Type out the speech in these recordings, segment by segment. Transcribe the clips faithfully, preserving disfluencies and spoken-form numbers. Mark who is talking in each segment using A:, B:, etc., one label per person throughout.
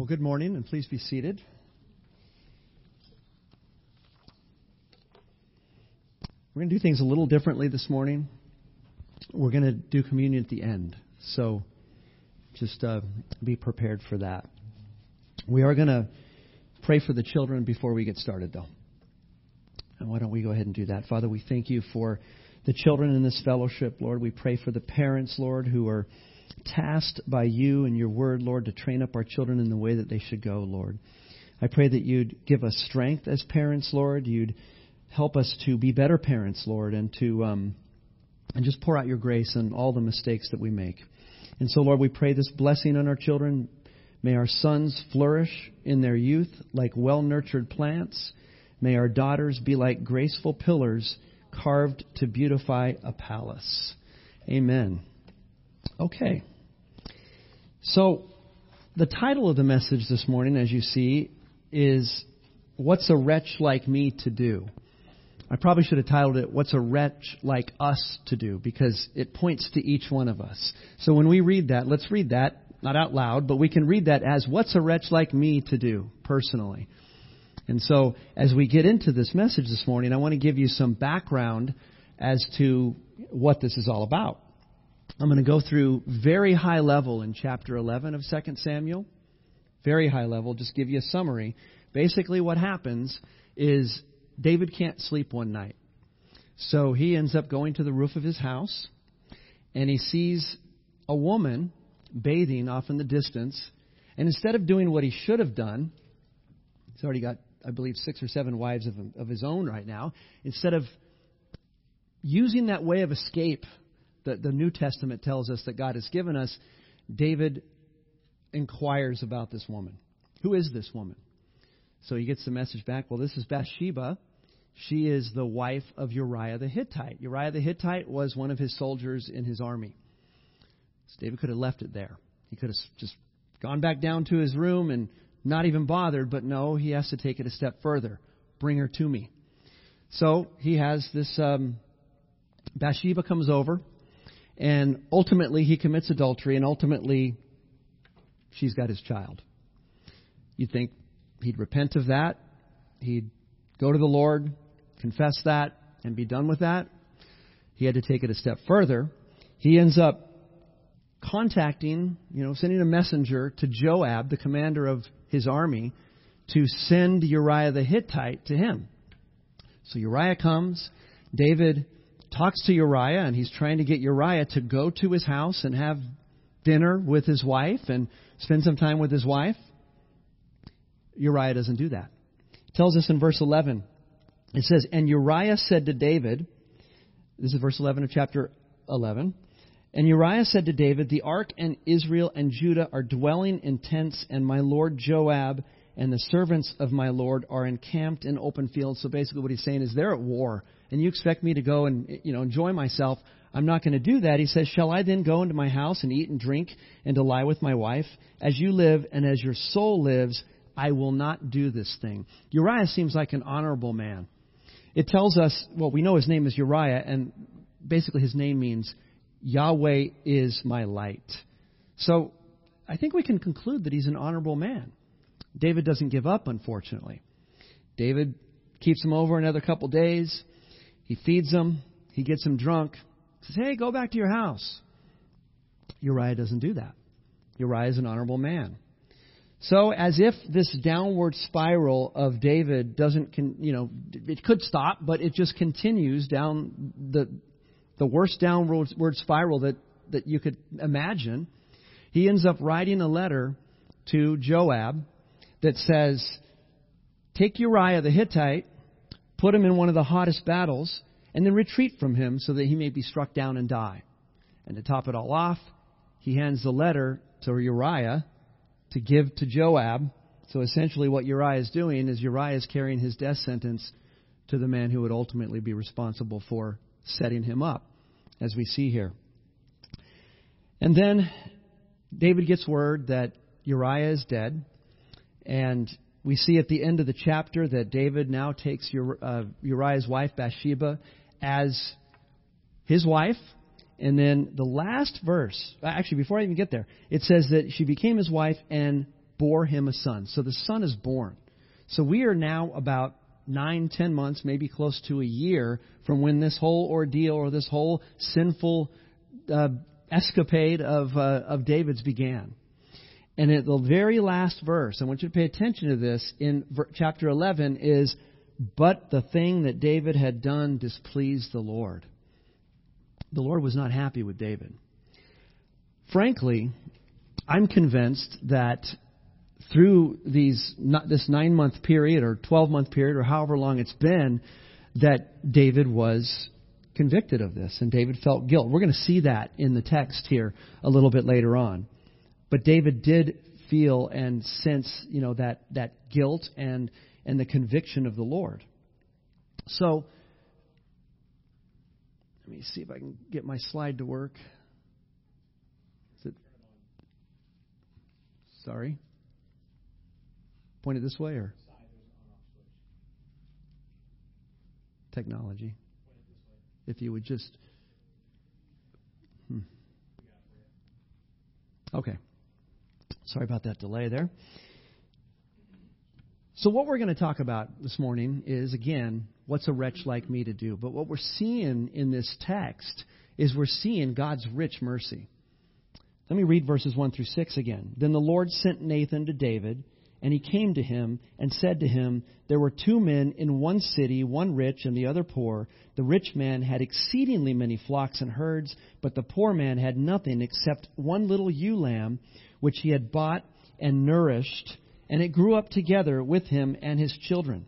A: Well, good morning, and please be seated. We're going to do things a little differently this morning. We're going to do communion at the end, so just uh, be prepared for that. We are going to pray for the children before we get started, though. And why don't we go ahead and do that? Father, we thank you for the children in this fellowship, Lord. We pray for the parents, Lord, who are tasked by you and your word, Lord, to train up our children in the way that they should go, Lord. I pray that you'd give us strength as parents, Lord. You'd help us to be better parents, Lord, and to um, and just pour out your grace on all the mistakes that we make. And so, Lord, we pray this blessing on our children. May our sons flourish in their youth like well-nurtured plants. May our daughters be like graceful pillars carved to beautify a palace. Amen. Okay. So, the title of the message this morning, as you see, is What's a Wretch Like Me to Do? I probably should have titled it, What's a Wretch Like Us to Do? Because it points to each one of us. So when we read that, let's read that, not out loud, but we can read that as, What's a wretch like me to do, personally? And so, as we get into this message this morning, I want to give you some background as to what this is all about. I'm going to go through very high level in chapter eleven of Second Samuel. Very high level, just give you a summary. Basically what happens is David can't sleep one night. So he ends up going to the roof of his house, and he sees a woman bathing off in the distance. And instead of doing what he should have done, he's already got, I believe, six or seven wives of, of his own right now. Instead of using that way of escape that the New Testament tells us that God has given us, David inquires about this woman. Who is this woman? So he gets the message back, well, this is Bathsheba. She is the wife of Uriah the Hittite. Uriah the Hittite was one of his soldiers in his army. So David could have left it there. He could have just gone back down to his room and not even bothered, but no, he has to take it a step further. Bring her to me. So he has this, um, Bathsheba comes over, and ultimately he commits adultery, and ultimately she's got his child. You'd think he'd repent of that. He'd go to the Lord, confess that, and be done with that. He had to take it a step further. He ends up contacting, you know, sending a messenger to Joab, the commander of his army, to send Uriah the Hittite to him. So Uriah comes. David talks to Uriah, and he's trying to get Uriah to go to his house and have dinner with his wife and spend some time with his wife. Uriah doesn't do that. It tells us in verse eleven, it says, And Uriah said to David, this is verse eleven of chapter eleven, And Uriah said to David, The ark and Israel and Judah are dwelling in tents, and my lord Joab and the servants of my lord are encamped in open fields. So basically what he's saying is they're at war, and you expect me to go and, you know, enjoy myself. I'm not going to do that. He says, Shall I then go into my house and eat and drink and to lie with my wife? As you live and as your soul lives, I will not do this thing. Uriah seems like an honorable man. It tells us, well, we know his name is Uriah, and basically his name means Yahweh is my light. So I think we can conclude that he's an honorable man. David doesn't give up, unfortunately. David keeps him over another couple days. He feeds him. He gets him drunk. Says, hey, go back to your house. Uriah doesn't do that. Uriah is an honorable man. So as if this downward spiral of David doesn't, con- you know, it could stop, but it just continues down the the worst downward spiral that, that you could imagine. He ends up writing a letter to Joab that says, take Uriah the Hittite, put him in one of the hottest battles, and then retreat from him so that he may be struck down and die. And to top it all off, he hands the letter to Uriah to give to Joab. So essentially what Uriah is doing is Uriah is carrying his death sentence to the man who would ultimately be responsible for setting him up, as we see here. And then David gets word that Uriah is dead, and we see at the end of the chapter that David now takes Uriah's wife, Bathsheba, as his wife. And then the last verse, actually before I even get there, it says that she became his wife and bore him a son. So the son is born. So we are now about nine, ten months, maybe close to a year from when this whole ordeal or this whole sinful uh, escapade of uh, of David's began. And at the very last verse, I want you to pay attention to this, in chapter eleven is, but the thing that David had done displeased the Lord. The Lord was not happy with David. Frankly, I'm convinced that through these not this nine-month period or twelve-month period or however long it's been, that David was convicted of this and David felt guilt. We're going to see that in the text here a little bit later on. But David did feel and sense, you know, that, that guilt and and the conviction of the Lord. So, let me see if I can get my slide to work. Is it? Sorry. Pointed this way or? Technology. If you would just. Hmm. Okay. Sorry about that delay there. So what we're going to talk about this morning is, again, what's a wretch like me to do? But what we're seeing in this text is we're seeing God's rich mercy. Let me read verses one through six again. Then the Lord sent Nathan to David, and he came to him and said to him, there were two men in one city, one rich and the other poor. The rich man had exceedingly many flocks and herds, but the poor man had nothing except one little ewe lamb, which he had bought and nourished, and it grew up together with him and his children.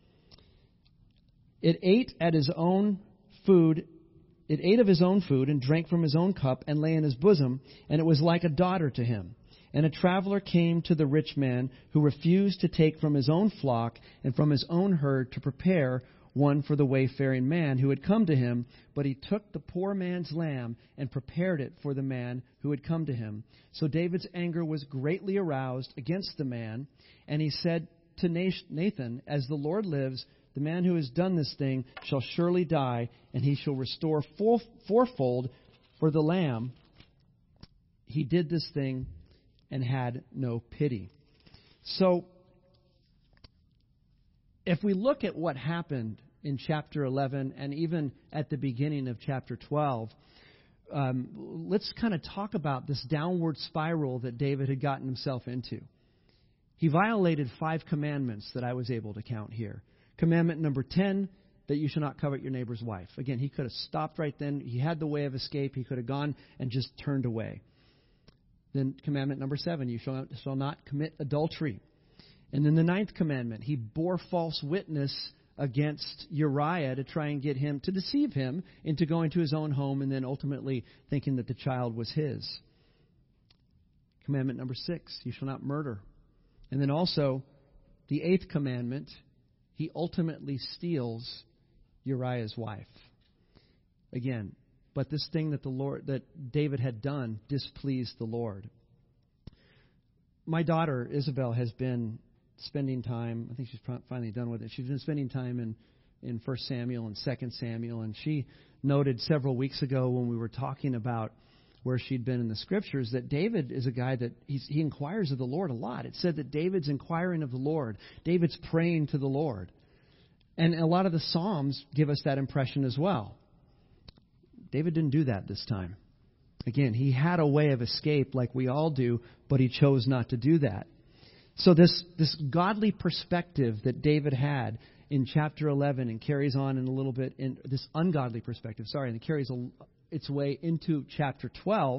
A: It ate at his own food. It ate of his own food and drank from his own cup and lay in his bosom, and it was like a daughter to him. And a traveler came to the rich man who refused to take from his own flock and from his own herd to prepare one for the wayfaring man who had come to him, but he took the poor man's lamb and prepared it for the man who had come to him. So David's anger was greatly aroused against the man, and he said to Nathan, as the Lord lives, the man who has done this thing shall surely die, and he shall restore four, fourfold for the lamb. He did this thing and had no pity. So, if we look at what happened in chapter eleven and even at the beginning of chapter twelve, um, let's kind of talk about this downward spiral that David had gotten himself into. He violated five commandments that I was able to count here. Commandment number ten, that you shall not covet your neighbor's wife. Again, he could have stopped right then. He had the way of escape. He could have gone and just turned away. Then commandment number seven, you shall, shall not commit adultery. And then the ninth commandment, he bore false witness against Uriah to try and get him, to deceive him into going to his own home and then ultimately thinking that the child was his. Commandment number six, you shall not murder. And then also, the eighth commandment, he ultimately steals Uriah's wife. Again, but this thing that the Lord, that David had done displeased the Lord. My daughter, Isabel, has been spending time, I think she's finally done with it. She's been spending time in, in First Samuel and Second Samuel, and she noted several weeks ago when we were talking about where she'd been in the Scriptures that David is a guy that he's, he inquires of the Lord a lot. It said that David's inquiring of the Lord. David's praying to the Lord. And a lot of the Psalms give us that impression as well. David didn't do that this time. Again, he had a way of escape like we all do, but he chose not to do that. So this, this godly perspective that David had in chapter eleven and carries on in a little bit, in this ungodly perspective, sorry, and it carries a, its way into chapter twelve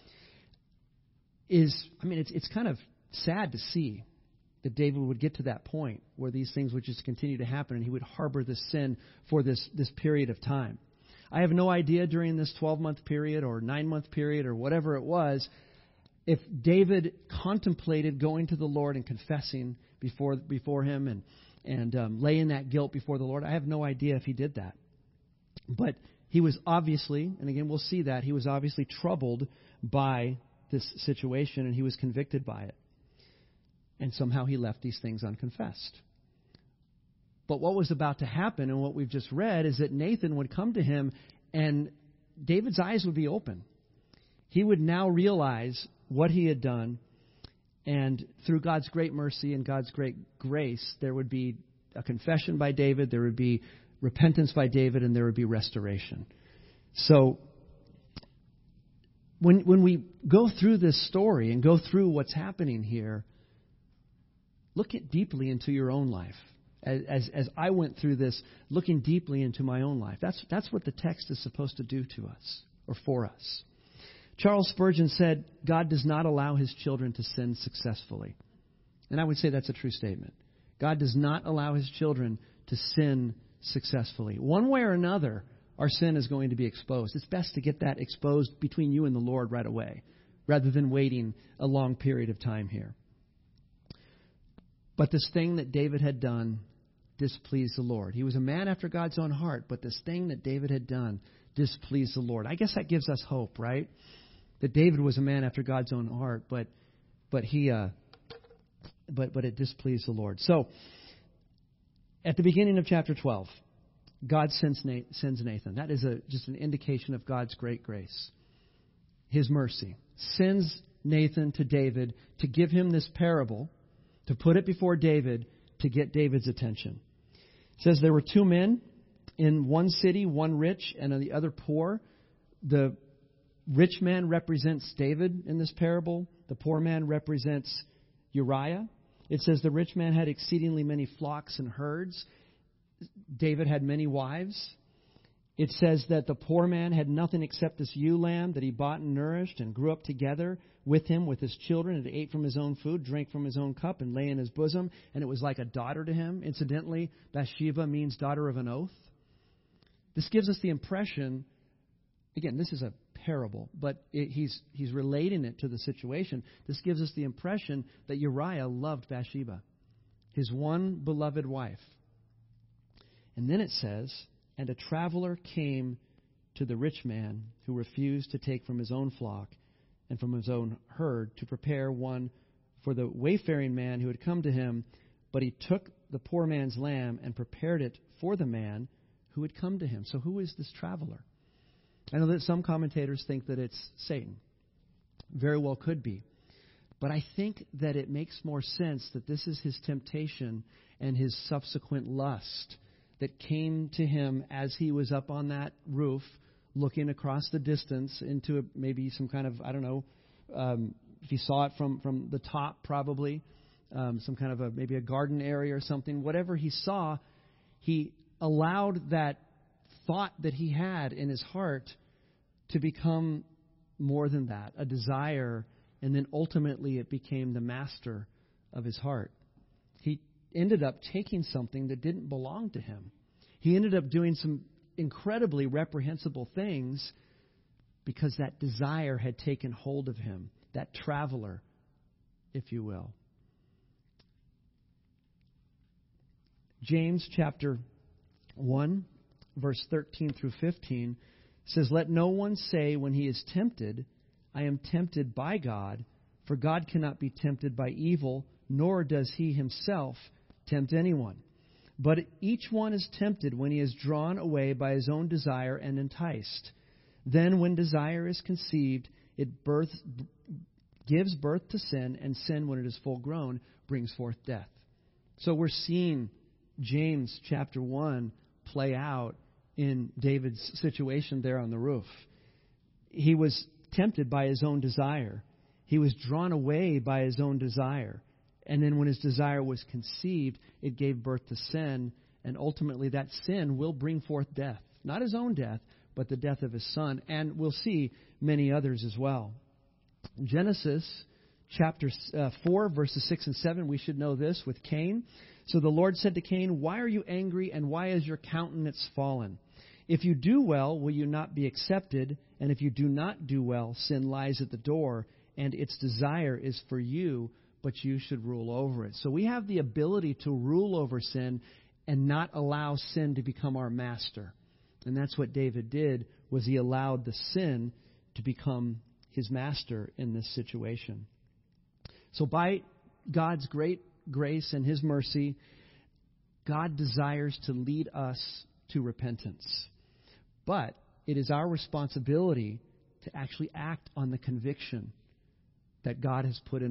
A: is, I mean, it's it's kind of sad to see that David would get to that point where these things would just continue to happen and he would harbor this sin for this, this period of time. I have no idea during this twelve-month period or nine-month period or whatever it was if David contemplated going to the Lord and confessing before before him and, and um, laying that guilt before the Lord. I have no idea if he did that. But he was obviously, and again we'll see that, he was obviously troubled by this situation and he was convicted by it. And somehow he left these things unconfessed. But what was about to happen and what we've just read is that Nathan would come to him and David's eyes would be open. He would now realize what he had done And through God's great mercy and God's great grace, there would be a confession by David, there would be repentance by David, and there would be restoration. So when when we go through this story and go through what's happening here, look at deeply into your own life. As, as as I went through this, looking deeply into my own life. That's that's what the text is supposed to do to us, or for us. Charles Spurgeon said, God does not allow his children to sin successfully. And I would say that's a true statement. God does not allow his children to sin successfully. One way or another, our sin is going to be exposed. It's best to get that exposed between you and the Lord right away, rather than waiting a long period of time here. But this thing that David had done displeased the Lord. He was a man after God's own heart, but this thing that David had done displeased the Lord. I guess that gives us hope, right? That David was a man after God's own heart, but but he uh, but but it displeased the Lord. So at the beginning of chapter twelve, God sends sends Nathan. That is a just an indication of God's great grace, His mercy. Sends Nathan to David to give him this parable, to put it before David to get David's attention. It says there were two men in one city, one rich and the other poor. The rich man represents David in this parable. The poor man represents Uriah. It says the rich man had exceedingly many flocks and herds. David had many wives. It says that the poor man had nothing except this ewe lamb that he bought and nourished and grew up together with him, with his children, and ate from his own food, drank from his own cup, and lay in his bosom. And it was like a daughter to him. Incidentally, Bathsheba means daughter of an oath. This gives us the impression, again, this is a parable, but it, he's he's relating it to the situation. This gives us the impression that Uriah loved Bathsheba, his one beloved wife. And then it says, and a traveler came to the rich man who refused to take from his own flock and from his own herd to prepare one for the wayfaring man who had come to him, but he took the poor man's lamb and prepared it for the man who had come to him. So who is this traveler? I know that some commentators think that it's Satan. Very well could be. But I think that it makes more sense that this is his temptation and his subsequent lust that came to him as he was up on that roof looking across the distance into a, maybe some kind of, I don't know, um, if he saw it from, from the top probably, um, some kind of a maybe a garden area or something. Whatever he saw, he allowed that thought that he had in his heart to become more than that, a desire, and then ultimately it became the master of his heart. He ended up taking something that didn't belong to him. He ended up doing some incredibly reprehensible things because that desire had taken hold of him, that traveler, if you will. James chapter one, verse thirteen through fifteen says, let no one say when he is tempted, I am tempted by God, for God cannot be tempted by evil, nor does he himself tempt anyone. But each one is tempted when he is drawn away by his own desire and enticed. Then when desire is conceived, it birth, gives birth to sin, and sin, when it is full grown, brings forth death. So we're seeing James chapter one play out in David's situation there on the roof. He was tempted by his own desire. He was drawn away by his own desire. And then when his desire was conceived, it gave birth to sin. And ultimately that sin will bring forth death. Not his own death, but the death of his son. And we'll see many others as well. Genesis chapter uh, four, verses six and seven, we should know this with Cain. So the Lord said to Cain, why are you angry, and why is your countenance fallen? If you do well, will you not be accepted? And if you do not do well, sin lies at the door, and its desire is for you, but you should rule over it. So we have the ability to rule over sin and not allow sin to become our master. And that's what David did, was he allowed the sin to become his master in this situation. So by God's great grace and his mercy, God desires to lead us to repentance. But it is our responsibility to actually act on the conviction that God has put in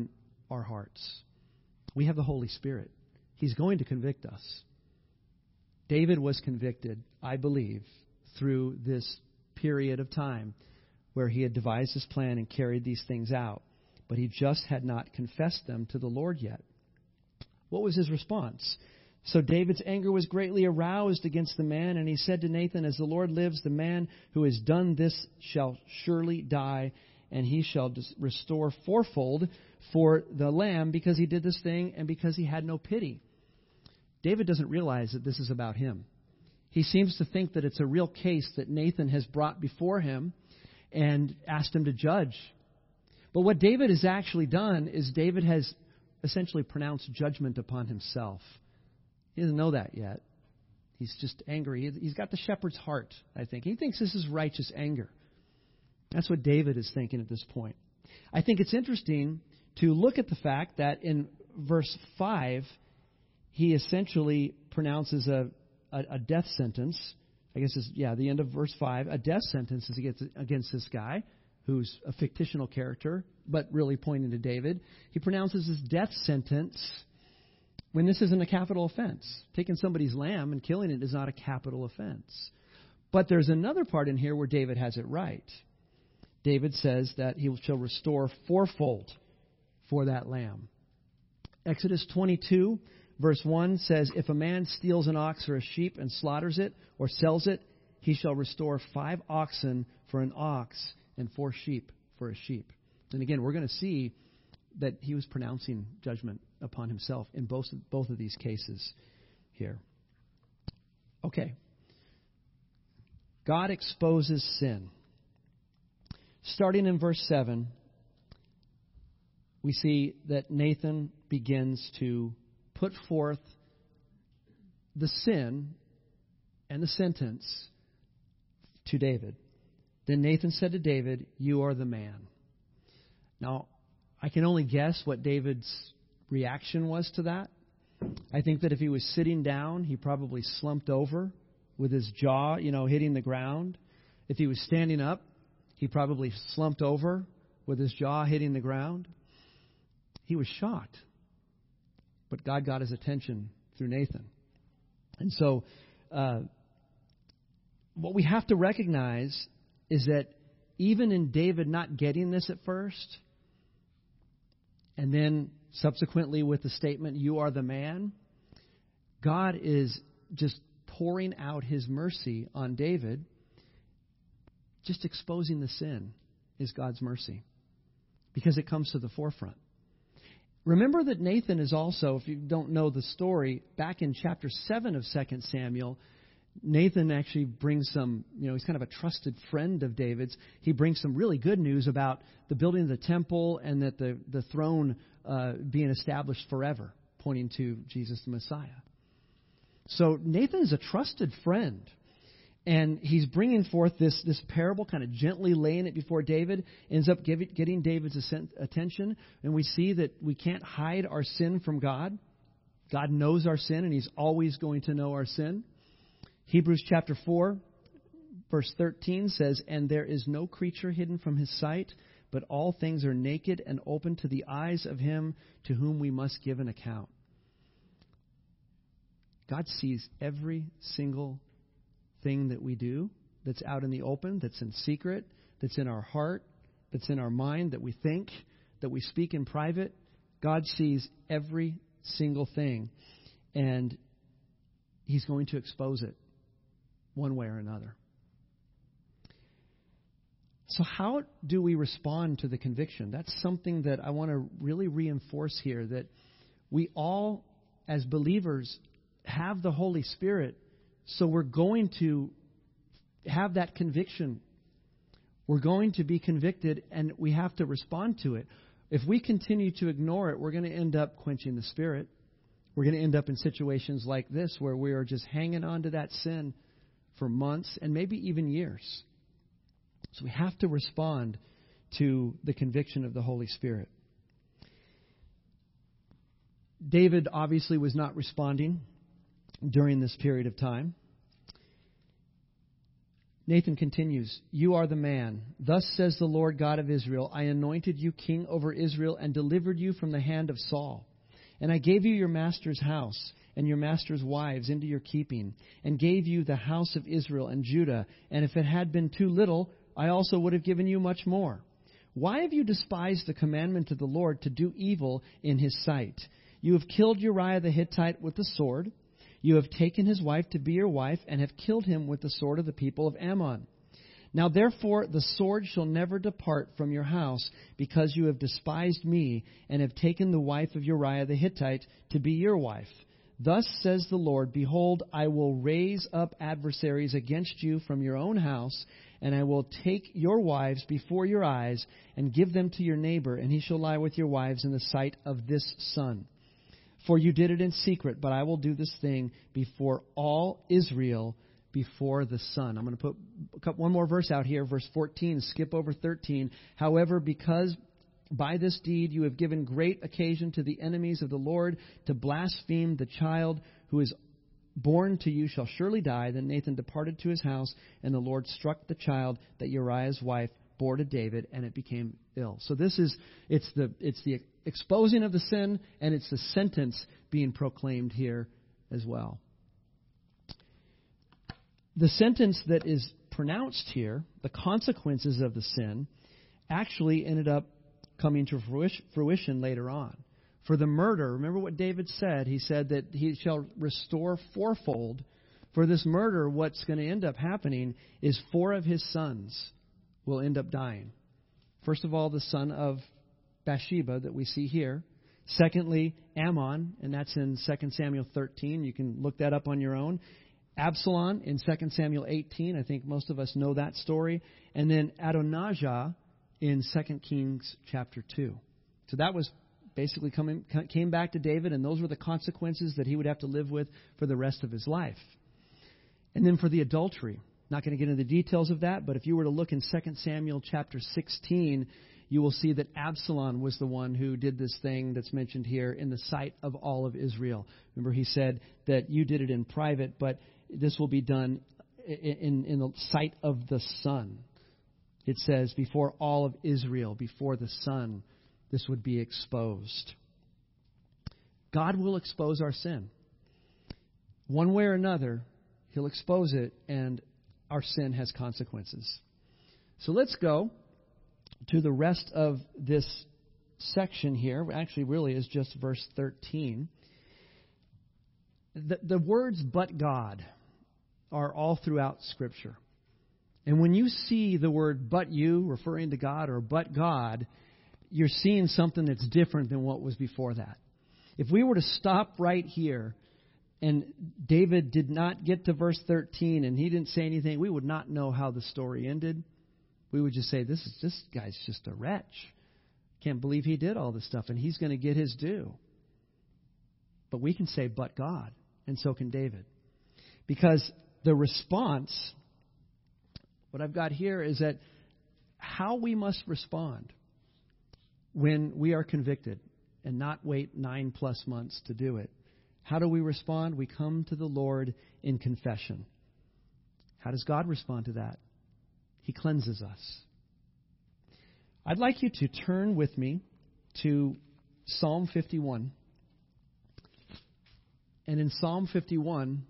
A: our hearts. We have the Holy Spirit. He's going to convict us. David was convicted, I believe, through this period of time where he had devised his plan and carried these things out. But he just had not confessed them to the Lord yet. What was his response? So David's anger was greatly aroused against the man, and he said to Nathan, as the Lord lives, the man who has done this shall surely die, and he shall restore fourfold for the lamb because he did this thing and because he had no pity. David doesn't realize that this is about him. He seems to think that it's a real case that Nathan has brought before him and asked him to judge. But what David has actually done is David has essentially pronounced judgment upon himself. He doesn't know that yet. He's just angry. He's got the shepherd's heart, I think. He thinks this is righteous anger. That's what David is thinking at this point. I think it's interesting to look at the fact that in verse five, he essentially pronounces a, a, a death sentence. I guess it's, yeah, the end of verse five. A death sentence is against, against this guy, who's a fictional character, but really pointing to David. He pronounces his death sentence when this isn't a capital offense. Taking somebody's lamb and killing it is not a capital offense. But there's another part in here where David has it right. David says that he shall restore fourfold for that lamb. Exodus twenty-two, verse one says, if a man steals an ox or a sheep and slaughters it or sells it, he shall restore five oxen for an ox and four sheep for a sheep. And again, we're going to see that he was pronouncing judgment upon himself in both, both of these cases here. Okay. God exposes sin. Starting in verse seven, we see that Nathan begins to put forth the sin and the sentence to David. Then Nathan said to David, you are the man. Now, I can only guess what David's reaction was to that. I think that if he was sitting down, he probably slumped over with his jaw, you know, hitting the ground. If he was standing up, he probably slumped over with his jaw hitting the ground. He was shocked. But God got his attention through Nathan. And so, uh, what we have to recognize is that even in David not getting this at first, and then subsequently with the statement, you are the man, God is just pouring out his mercy on David. Just exposing the sin is God's mercy because it comes to the forefront. Remember that Nathan is also, if you don't know the story, back in chapter seven of Second Samuel, Nathan actually brings some, you know, he's kind of a trusted friend of David's. He brings some really good news about the building of the temple and that the, the throne uh, being established forever, pointing to Jesus the Messiah. So Nathan is a trusted friend. And he's bringing forth this, this parable, kind of gently laying it before David, ends up give, getting David's attention. And we see that we can't hide our sin from God. God knows our sin, and he's always going to know our sin. Hebrews chapter four, verse thirteen says, and there is no creature hidden from his sight, but all things are naked and open to the eyes of him to whom we must give an account. God sees every single thing that we do that's out in the open, that's in secret, that's in our heart, that's in our mind, that we think, that we speak in private. God sees every single thing, and he's going to expose it one way or another. So how do we respond to the conviction? That's something that I want to really reinforce here, that we all, as believers, have the Holy Spirit. So we're going to have that conviction. We're going to be convicted, and we have to respond to it. If we continue to ignore it, we're going to end up quenching the Spirit. We're going to end up in situations like this where we are just hanging on to that sin for months and maybe even years. So we have to respond to the conviction of the Holy Spirit. David obviously was not responding during this period of time. Nathan continues, "You are the man. Thus says the Lord God of Israel, I anointed you king over Israel and delivered you from the hand of Saul. And I gave you your master's house and your master's wives into your keeping, and gave you the house of Israel and Judah. And if it had been too little, I also would have given you much more. Why have you despised the commandment of the Lord to do evil in his sight? You have killed Uriah the Hittite with the sword. You have taken his wife to be your wife, and have killed him with the sword of the people of Ammon. Now therefore the sword shall never depart from your house, because you have despised me, and have taken the wife of Uriah the Hittite to be your wife. Thus says the Lord, behold, I will raise up adversaries against you from your own house, and I will take your wives before your eyes, and give them to your neighbor, and he shall lie with your wives in the sight of this sun. For you did it in secret, but I will do this thing before all Israel, before the sun." I'm going to put one more verse out here, verse fourteen, skip over thirteen. "However, because by this deed you have given great occasion to the enemies of the Lord to blaspheme, the child who is born to you shall surely die." Then Nathan departed to his house, and the Lord struck the child that Uriah's wife bore to David, and it became ill. So this is, it's the it's the exposing of the sin, and it's the sentence being proclaimed here as well. The sentence that is pronounced here, the consequences of the sin, actually ended up coming to fruition later on. For the murder, remember what David said? He said that he shall restore fourfold. For this murder, what's going to end up happening is four of his sons will end up dying. First of all, the son of Bathsheba that we see here. Secondly, Ammon, and that's in Second Samuel thirteen. You can look that up on your own. Absalom in Second Samuel eighteen. I think most of us know that story. And then Adonijah in Second Kings chapter two. So that was basically coming came back to David, and those were the consequences that he would have to live with for the rest of his life. And then for the adultery. Not going to get into the details of that, but if you were to look in Second Samuel chapter sixteen, you will see that Absalom was the one who did this thing that's mentioned here in the sight of all of Israel. Remember, he said that you did it in private, but this will be done in, in the sight of the sun. It says, before all of Israel, before the sun, this would be exposed. God will expose our sin. One way or another, he'll expose it, and our sin has consequences. So let's go to the rest of this section here. Actually, really is just verse thirteen. The, the words, but God, are all throughout Scripture. And when you see the word, but you, referring to God, or but God, you're seeing something that's different than what was before that. If we were to stop right here, and David did not get to verse thirteen, and he didn't say anything, we would not know how the story ended. We would just say, this is this guy's just a wretch. Can't believe he did all this stuff, and he's going to get his due. But we can say, but God, and so can David. Because the response, what I've got here is that how we must respond when we are convicted and not wait nine plus months to do it. How do we respond? We come to the Lord in confession. How does God respond to that? He cleanses us. I'd like you to turn with me to Psalm fifty-one. And in Psalm fifty-one,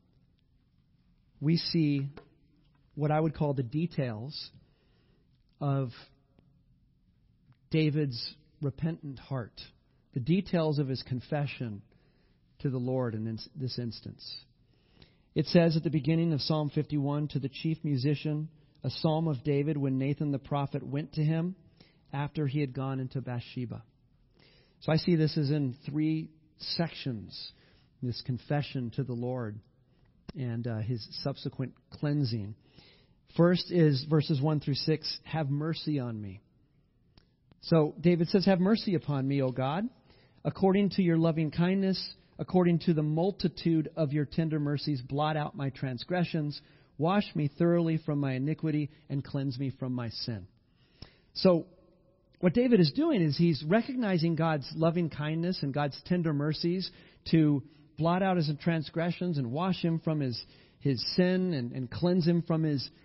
A: we see what I would call the details of David's repentant heart, the details of his confession to the Lord in this instance. It says at the beginning of Psalm fifty-one, to the chief musician, a psalm of David when Nathan the prophet went to him after he had gone into Bathsheba. So I see this as in three sections, this confession to the Lord and uh, his subsequent cleansing. First is verses one through six, have mercy on me. So David says, have mercy upon me, O God, according to your loving kindness, according to the multitude of your tender mercies, blot out my transgressions, wash me thoroughly from my iniquity, and cleanse me from my sin. So what David is doing is he's recognizing God's loving kindness and God's tender mercies to blot out his transgressions and wash him from his, his sin and, and cleanse him from his,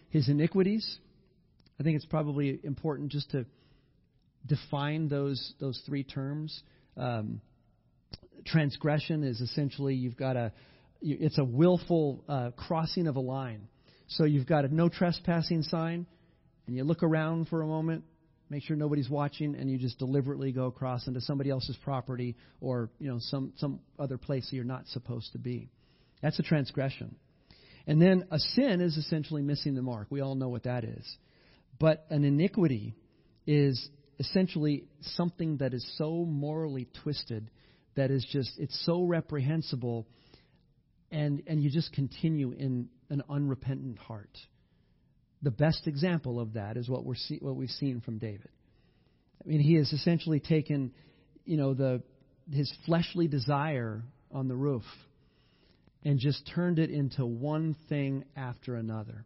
A: his iniquities. I think it's probably important just to define those those three terms. Um, transgression is essentially you've got a it's a willful uh, crossing of a line. So you've got a no trespassing sign, and you look around for a moment, make sure nobody's watching, and you just deliberately go across into somebody else's property or you know some some other place that you're not supposed to be. That's a transgression. And then a sin is essentially missing the mark. We all know what that is. But an iniquity is essentially something that is so morally twisted that is just, it's so reprehensible, and, and you just continue in an unrepentant heart. The best example of that is what we're see, what we've seen from David. I mean, he has essentially taken, you know, the his fleshly desire on the roof and just turned it into one thing after another.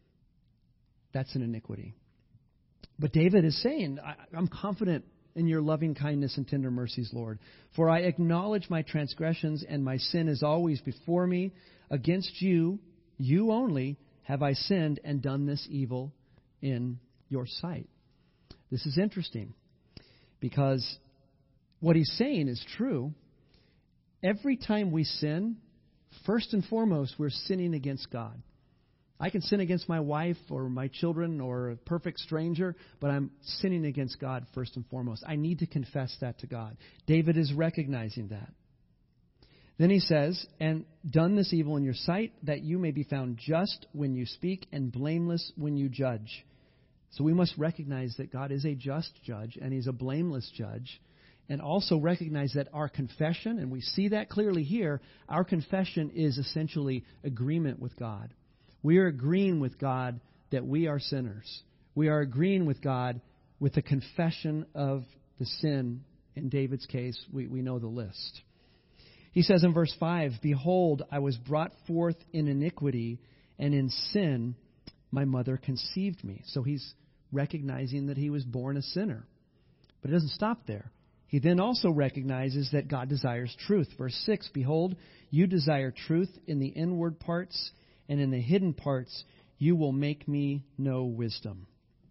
A: That's an iniquity. But David is saying, I'm confident in your loving kindness and tender mercies, Lord. For I acknowledge my transgressions, and my sin is always before me. Against you, you only, have I sinned and done this evil in your sight. This is interesting, because what he's saying is true. Every time we sin, first and foremost, we're sinning against God. I can sin against my wife or my children or a perfect stranger, but I'm sinning against God first and foremost. I need to confess that to God. David is recognizing that. Then he says, and done this evil in your sight, that you may be found just when you speak and blameless when you judge. So we must recognize that God is a just judge and he's a blameless judge. And also recognize that our confession, and we see that clearly here, our confession is essentially agreement with God. We are agreeing with God that we are sinners. We are agreeing with God with the confession of the sin. In David's case, we, we know the list. He says in verse five, behold, I was brought forth in iniquity, and in sin my mother conceived me. So he's recognizing that he was born a sinner. But it doesn't stop there. He then also recognizes that God desires truth. Verse six, behold, you desire truth in the inward parts, and in the hidden parts you will make me know wisdom.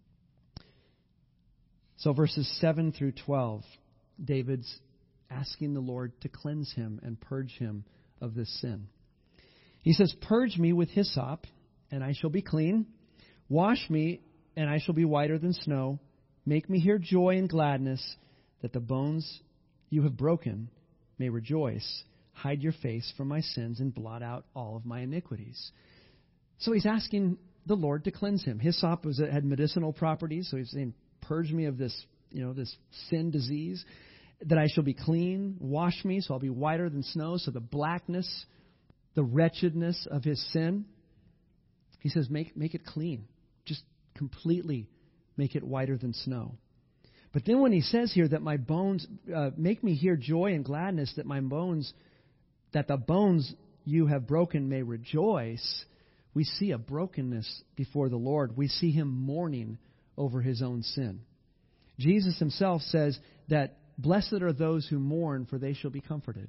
A: So verses seven through twelve, David's asking the Lord to cleanse him and purge him of this sin. He says, purge me with hyssop, and I shall be clean. Wash me, and I shall be whiter than snow. Make me hear joy and gladness, that the bones you have broken may rejoice. Hide your face from my sins and blot out all of my iniquities. So he's asking the Lord to cleanse him. Hyssop was, had medicinal properties, so he's saying, purge me of this, you know, this sin disease, that I shall be clean. Wash me, so I'll be whiter than snow. So the blackness, the wretchedness of his sin, he says, make make it clean. Just completely make it whiter than snow. But then when he says here that my bones, uh, make me hear joy and gladness, that my bones, that the bones you have broken may rejoice, we see a brokenness before the Lord. We see him mourning over his own sin. Jesus himself says that blessed are those who mourn, for they shall be comforted.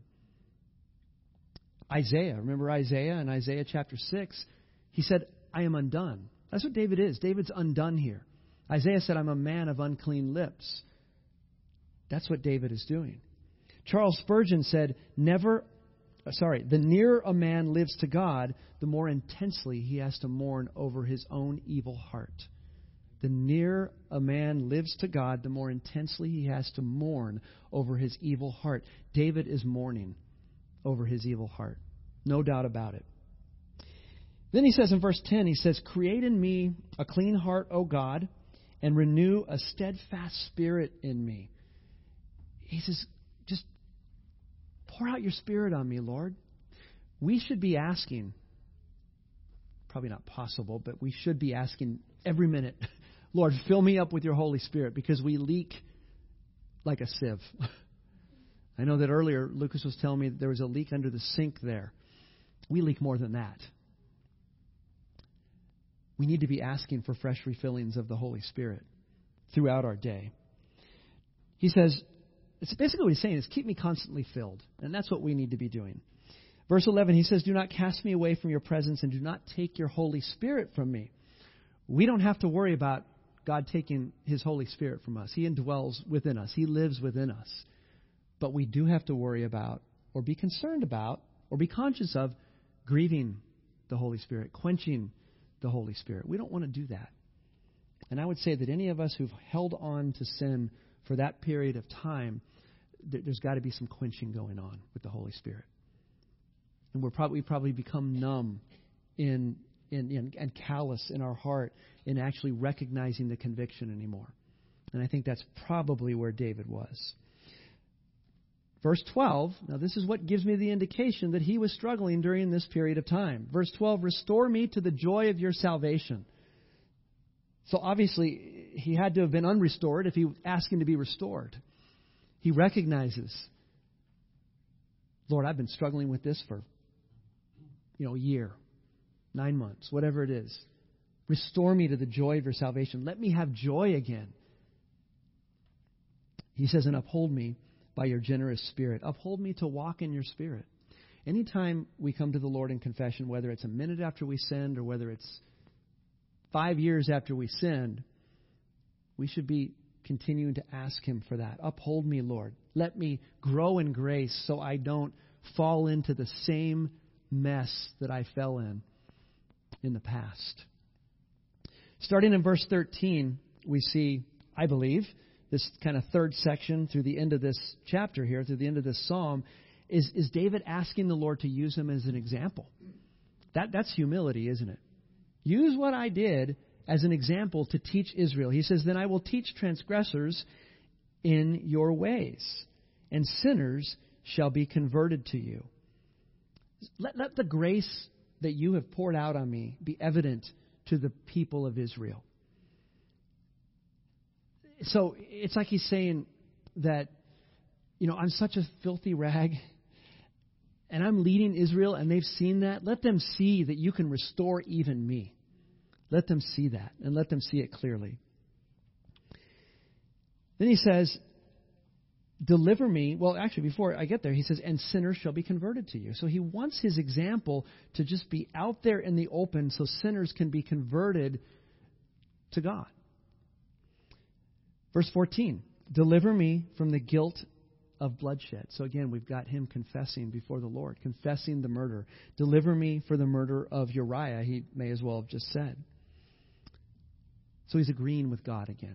A: Isaiah, remember Isaiah in Isaiah chapter six? He said, I am undone. That's what David is. David's undone here. Isaiah said, I'm a man of unclean lips. That's what David is doing. Charles Spurgeon said, never, sorry, the nearer a man lives to God, the more intensely he has to mourn over his own evil heart. The nearer a man lives to God, the more intensely he has to mourn over his evil heart. David is mourning over his evil heart. No doubt about it. Then he says in verse ten, he says, create in me a clean heart, O God, and renew a steadfast spirit in me. He says, just pour out your spirit on me, Lord. We should be asking, probably not possible, but we should be asking every minute, Lord, fill me up with your Holy Spirit, because we leak like a sieve. I know that earlier Lucas was telling me that there was a leak under the sink there. We leak more than that. We need to be asking for fresh refillings of the Holy Spirit throughout our day. He says, it's basically what he's saying is keep me constantly filled. And that's what we need to be doing. Verse eleven, he says, do not cast me away from your presence and do not take your Holy Spirit from me. We don't have to worry about God taking His Holy Spirit from us. He indwells within us. He lives within us. But we do have to worry about, or be concerned about, or be conscious of grieving the Holy Spirit, quenching the Holy Spirit. We don't want to do that. And I would say that any of us who've held on to sin for that period of time, there's got to be some quenching going on with the Holy Spirit. And we're probably we probably become numb in, in, in and callous in our heart in actually recognizing the conviction anymore. And I think that's probably where David was. Verse twelve, now this is what gives me the indication that he was struggling during this period of time. Verse twelve, restore me to the joy of your salvation. So obviously he had to have been unrestored if he was asking to be restored. He recognizes, Lord, I've been struggling with this for, you know, a year, nine months, whatever it is. Restore me to the joy of your salvation. Let me have joy again. He says, and uphold me by your generous spirit. Uphold me to walk in your spirit. Anytime we come to the Lord in confession, whether it's a minute after we sinned or whether it's five years after we sinned, we should be continuing to ask Him for that. Uphold me, Lord. Let me grow in grace so I don't fall into the same mess that I fell in in the past. Starting in verse thirteen, we see, I believe, this kind of third section through the end of this chapter here, through the end of this psalm, is, is David asking the Lord to use him as an example. That That's humility, isn't it? Use what I did as an example to teach Israel. He says, then I will teach transgressors in your ways, and sinners shall be converted to you. Let, let the grace that you have poured out on me be evident to the people of Israel. So it's like he's saying that, you know, I'm such a filthy rag, and I'm leading Israel, and they've seen that. Let them see that you can restore even me. Let them see that, and let them see it clearly. Then he says, deliver me. Well, actually, before I get there, he says, and sinners shall be converted to you. So he wants his example to just be out there in the open so sinners can be converted to God. Verse fourteen, deliver me from the guilt of bloodshed. So again, we've got him confessing before the Lord, confessing the murder. Deliver me for the murder of Uriah, he may as well have just said. So he's agreeing with God again.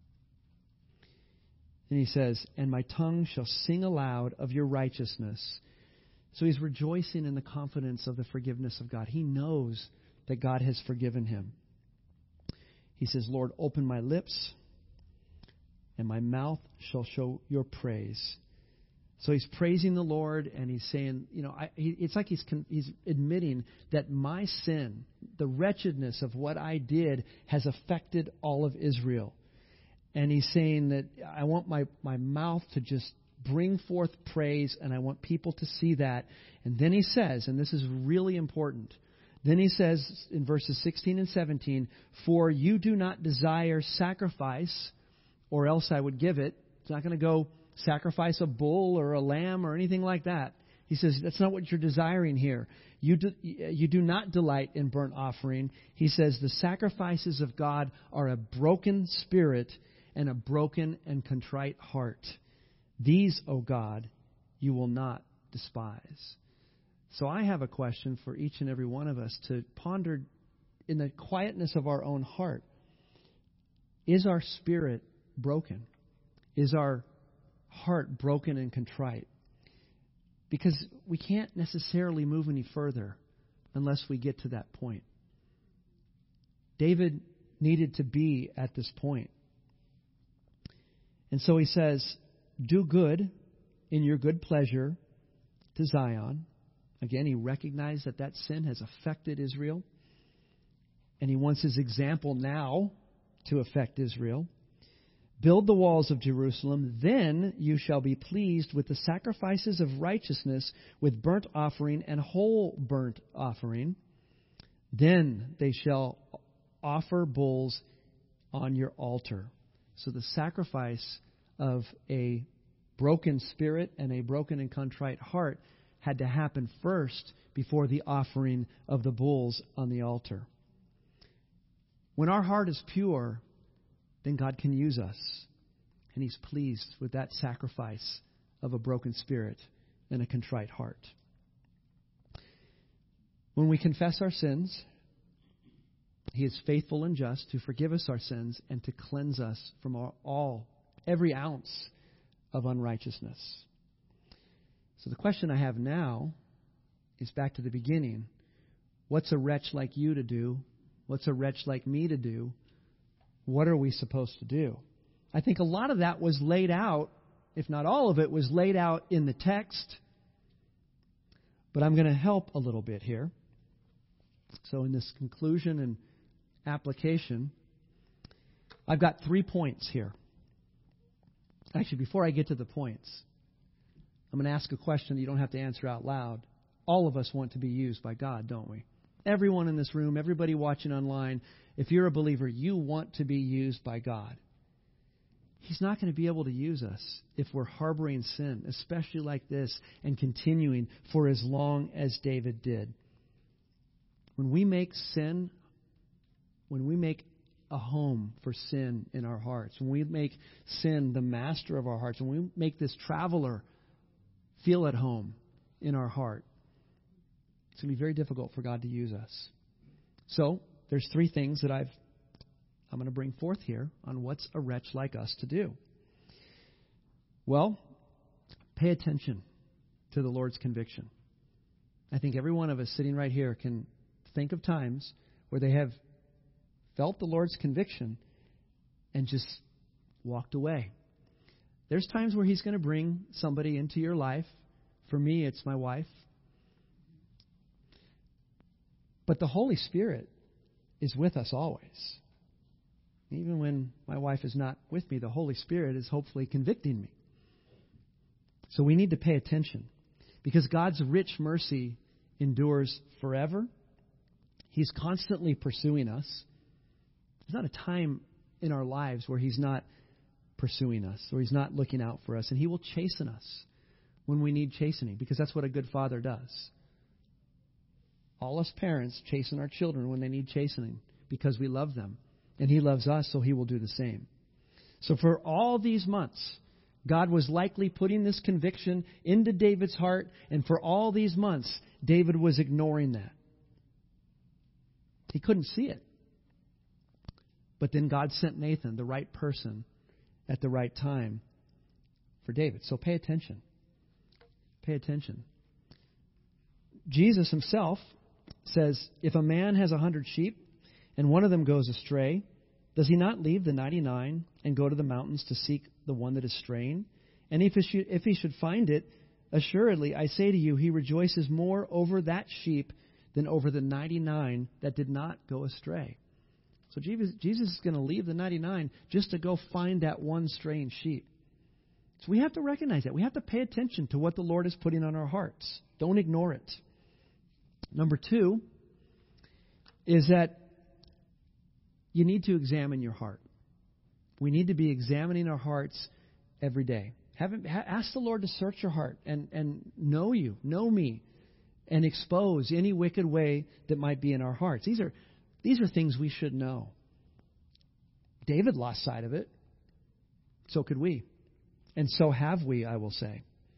A: And he says, and my tongue shall sing aloud of your righteousness. So he's rejoicing in the confidence of the forgiveness of God. He knows that God has forgiven him. He says, Lord, open my lips, and my mouth shall show your praise. So he's praising the Lord, and he's saying, you know, I, he, it's like he's he's admitting that my sin, the wretchedness of what I did, has affected all of Israel. And he's saying that I want my, my mouth to just bring forth praise, and I want people to see that. And then he says, and this is really important, then he says in verses sixteen and seventeen, for you do not desire sacrifice, or else I would give it. It's not going to go sacrifice a bull or a lamb or anything like that. He says that's not what you're desiring here. You do, you do not delight in burnt offering. He says the sacrifices of God are a broken spirit and a broken and contrite heart. These, O God, you will not despise. So I have a question for each and every one of us to ponder in the quietness of our own heart. Is our spirit broken? Is our heart broken and contrite? Because we can't necessarily move any further unless we get to that point. David needed to be at this point. And so he says, do good in your good pleasure to Zion. Again, he recognized that that sin has affected Israel. And he wants his example now to affect Israel. Build the walls of Jerusalem, then you shall be pleased with the sacrifices of righteousness, with burnt offering and whole burnt offering. Then they shall offer bulls on your altar. So the sacrifice of a broken spirit and a broken and contrite heart had to happen first before the offering of the bulls on the altar. When our heart is pure, then God can use us. And He's pleased with that sacrifice of a broken spirit and a contrite heart. When we confess our sins, He is faithful and just to forgive us our sins and to cleanse us from all, all every ounce of unrighteousness. So the question I have now is back to the beginning. What's a wretch like you to do? What's a wretch like me to do? What are we supposed to do? I think a lot of that was laid out, if not all of it, was laid out in the text. But I'm going to help a little bit here. So in this conclusion and application, I've got three points here. Actually, before I get to the points, I'm going to ask a question that you don't have to answer out loud. All of us want to be used by God, don't we? Everyone in this room, everybody watching online, if you're a believer, you want to be used by God. He's not going to be able to use us if we're harboring sin, especially like this, and continuing for as long as David did. When we make sin, when we make a home for sin in our hearts, when we make sin the master of our hearts, when we make this traveler feel at home in our heart, it's going to be very difficult for God to use us. So, there's three things that I've I'm going to bring forth here on what's a wretch like us to do. Well, pay attention to the Lord's conviction. I think every one of us sitting right here can think of times where they have felt the Lord's conviction and just walked away. There's times where He's going to bring somebody into your life. For me, it's my wife. But the Holy Spirit is with us always. Even when my wife is not with me, the Holy Spirit is hopefully convicting me. So we need to pay attention, because God's rich mercy endures forever. He's constantly pursuing us. There's not a time in our lives where He's not pursuing us, or He's not looking out for us. And He will chasten us when we need chastening, because that's what a good father does. All us parents chasten our children when they need chastening because we love them. And He loves us, so He will do the same. So for all these months, God was likely putting this conviction into David's heart. And for all these months, David was ignoring that. He couldn't see it. But then God sent Nathan, the right person, at the right time for David. So pay attention. Pay attention. Jesus Himself says, if a man has a hundred sheep and one of them goes astray, does he not leave the ninety-nine and go to the mountains to seek the one that is straying? And if he should, if he should find it, assuredly, I say to you, he rejoices more over that sheep than over the ninety-nine that did not go astray. So Jesus, Jesus is going to leave the ninety-nine just to go find that one straying sheep. So we have to recognize that. We have to pay attention to what the Lord is putting on our hearts. Don't ignore it. Number two is that you need to examine your heart. We need to be examining our hearts every day. Have, ask the Lord to search your heart and, and know you, know me, and expose any wicked way that might be in our hearts. These are, these are things we should know. David lost sight of it. So could we. And so have we, I will say.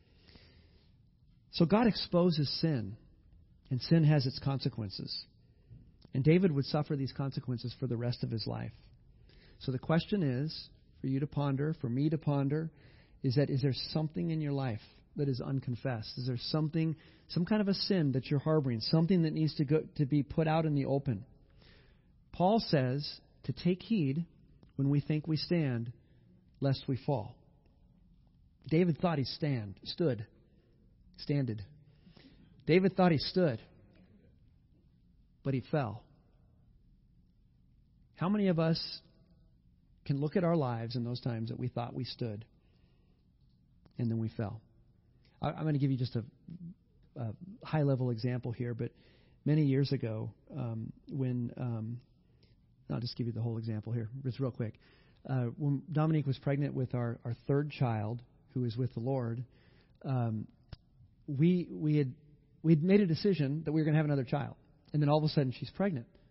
A: So God exposes sin, and sin has its consequences. And David would suffer these consequences for the rest of his life. So the question is, for you to ponder, for me to ponder, is that is there something in your life that is unconfessed? Is there something, some kind of a sin that you're harboring, something that needs to go to be put out in the open? Paul says to take heed when we think we stand, lest we fall. David thought he stand, stood, standed. David thought he stood, but he fell. How many of us can look at our lives in those times that we thought we stood and then we fell? I'm going to give you just a, a high-level example here, but many years ago, um, when um, I'll just give you the whole example here, just real quick. Uh, when Dominique was pregnant with our, our third child, who is with the Lord, um, we we had we'd made a decision that we were going to have another child, and then all of a sudden she's pregnant.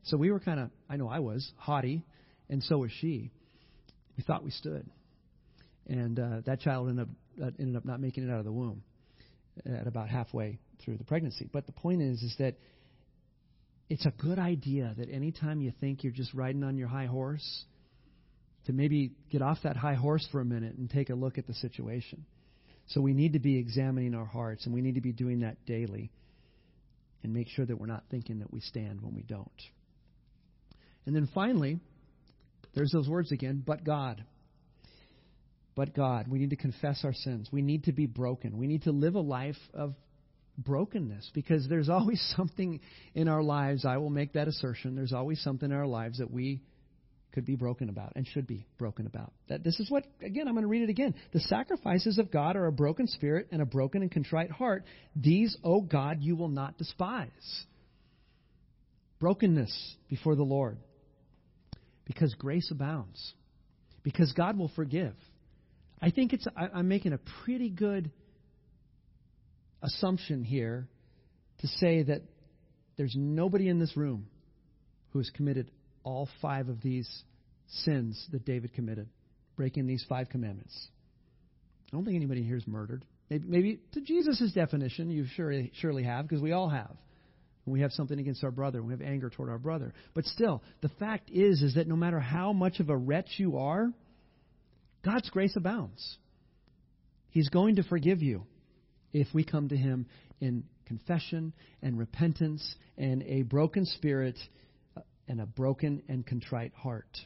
A: So we were kind of, I know I was, haughty, and so was she. We thought we stood. And uh, that child ended up, uh, ended up not making it out of the womb at about halfway through the pregnancy. But the point is, is that it's a good idea that anytime you think you're just riding on your high horse, to maybe get off that high horse for a minute and take a look at the situation. So we need to be examining our hearts, and we need to be doing that daily and make sure that we're not thinking that we stand when we don't. And then finally, there's those words again, but God. But God. We need to confess our sins. We need to be broken. We need to live a life of brokenness, because there's always something in our lives, I will make that assertion, there's always something in our lives that we could be broken about and should be broken about. That this is what, again, I'm going to read it again. The sacrifices of God are a broken spirit and a broken and contrite heart. These, O God, you will not despise. Brokenness before the Lord. Because grace abounds. Because God will forgive. I think it's, I, I'm making a pretty good assumption here to say that there's nobody in this room who has committed all five of these sins that David committed, breaking these five commandments. I don't think anybody here is murdered. Maybe, maybe to Jesus' definition, you surely, surely have, because we all have. We have something against our brother. We have anger toward our brother. But still, the fact is, is that no matter how much of a wretch you are, God's grace abounds. He's going to forgive you if we come to Him in confession and repentance and a broken spirit and a broken and contrite heart.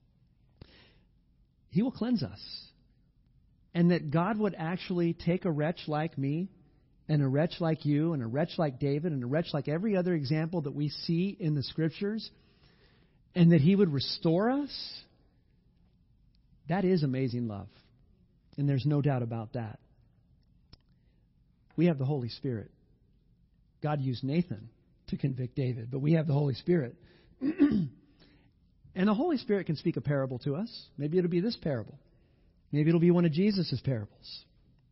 A: He will cleanse us. And that God would actually take a wretch like me and a wretch like you and a wretch like David and a wretch like every other example that we see in the Scriptures, and that He would restore us, that is amazing love. And there's no doubt about that. We have the Holy Spirit. God used Nathan to convict David, but we have the Holy Spirit. And the Holy Spirit can speak a parable to us. Maybe it'll be this parable. Maybe it'll be one of Jesus' parables.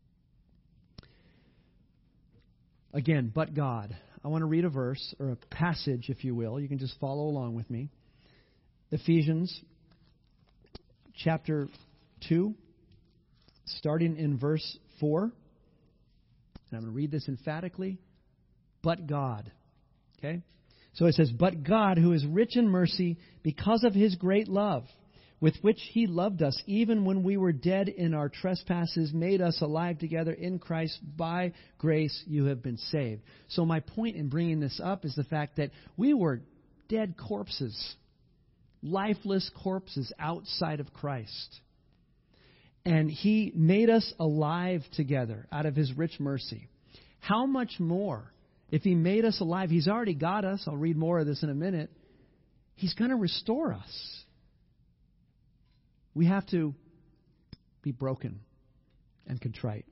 A: Again, but God. I want to read a verse, or a passage, if you will. You can just follow along with me. Ephesians chapter two, starting in verse four. And I'm going to read this emphatically. But God. Okay? So it says, but God, who is rich in mercy, because of His great love, with which He loved us, even when we were dead in our trespasses, made us alive together in Christ. By grace you have been saved. So my point in bringing this up is the fact that we were dead corpses, lifeless corpses outside of Christ. And He made us alive together out of His rich mercy. How much more? If He made us alive, He's already got us. I'll read more of this in a minute. He's going to restore us. We have to be broken and contrite.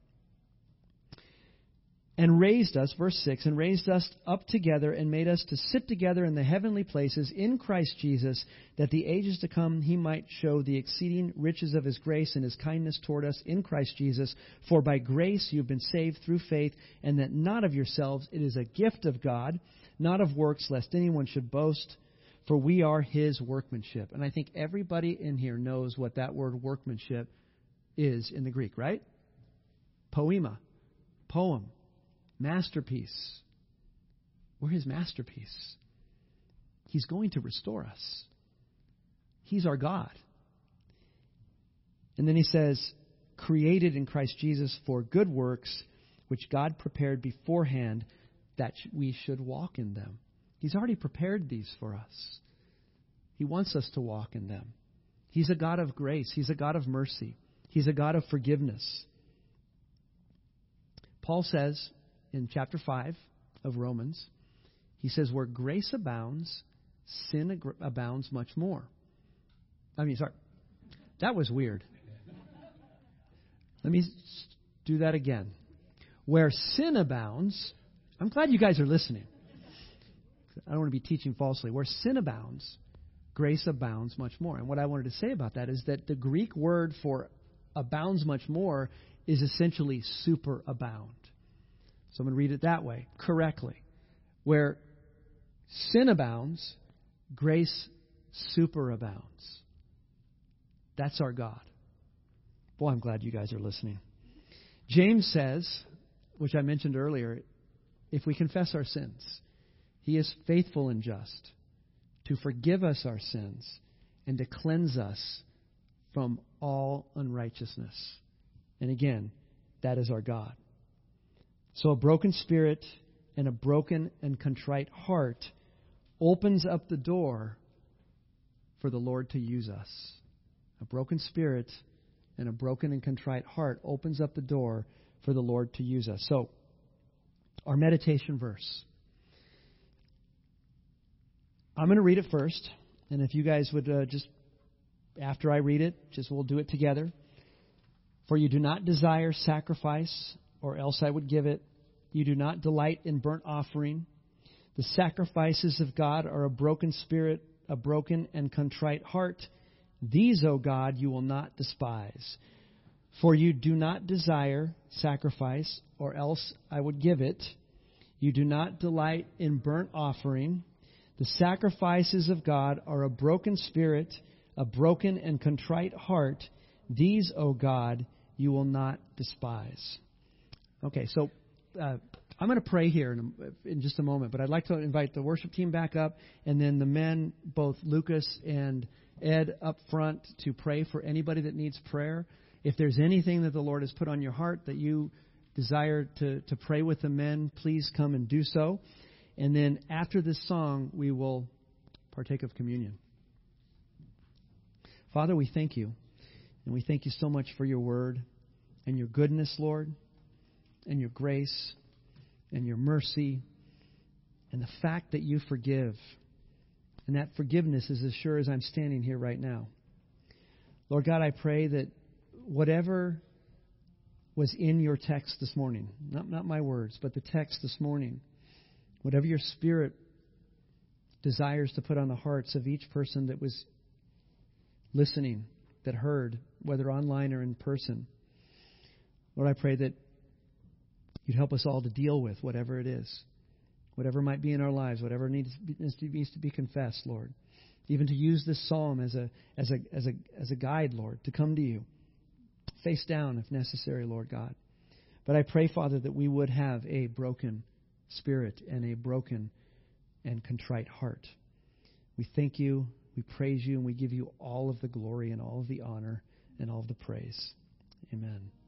A: And raised us, verse six, and raised us up together and made us to sit together in the heavenly places in Christ Jesus, that the ages to come He might show the exceeding riches of His grace and His kindness toward us in Christ Jesus. For by grace you have been saved through faith, and that not of yourselves, it is a gift of God, not of works, lest anyone should boast. For we are His workmanship. And I think everybody in here knows what that word workmanship is in the Greek, right? Poema, poem. Masterpiece. We're His masterpiece. He's going to restore us. He's our God. And then He says, created in Christ Jesus for good works, which God prepared beforehand that we should walk in them. He's already prepared these for us. He wants us to walk in them. He's a God of grace. He's a God of mercy. He's a God of forgiveness. Paul says, in chapter five of Romans, he says, where grace abounds, sin ag- abounds much more. I mean, sorry, that was weird. Let me do that again. Where sin abounds, I'm glad you guys are listening. I don't want to be teaching falsely. Where sin abounds, grace abounds much more. And what I wanted to say about that is that the Greek word for abounds much more is essentially superabound. So I'm going to read it that way, correctly. Where sin abounds, grace superabounds. That's our God. Boy, I'm glad you guys are listening. James says, which I mentioned earlier, if we confess our sins, He is faithful and just to forgive us our sins and to cleanse us from all unrighteousness. And again, that is our God. So a broken spirit and a broken and contrite heart opens up the door for the Lord to use us. A broken spirit and a broken and contrite heart opens up the door for the Lord to use us. So, our meditation verse. I'm going to read it first, and if you guys would uh, just, after I read it, just we'll do it together. For you do not desire sacrifice, or else I would give it. You do not delight in burnt offering. The sacrifices of God are a broken spirit, a broken and contrite heart. These, O God, you will not despise. For you do not desire sacrifice, or else I would give it. You do not delight in burnt offering. The sacrifices of God are a broken spirit, a broken and contrite heart. These, O God, you will not despise. Okay, so uh, I'm going to pray here in, a, in just a moment, but I'd like to invite the worship team back up, and then the men, both Lucas and Ed, up front to pray for anybody that needs prayer. If there's anything that the Lord has put on your heart that you desire to, to pray with the men, please come and do so. And then after this song, we will partake of communion. Father, we thank you. And we thank you so much for your word and your goodness, Lord, and your grace and your mercy and the fact that you forgive. And that forgiveness is as sure as I'm standing here right now. Lord God, I pray that whatever was in your text this morning, not, not my words, but the text this morning, whatever your Spirit desires to put on the hearts of each person that was listening, that heard, whether online or in person, Lord, I pray that you'd help us all to deal with whatever it is, whatever might be in our lives, whatever needs needs to be confessed, Lord. Even to use this psalm as a as a as a as a guide, Lord, to come to you, face down if necessary, Lord God. But I pray, Father, that we would have a broken spirit and a broken and contrite heart. We thank you, we praise you, and we give you all of the glory and all of the honor and all of the praise. Amen.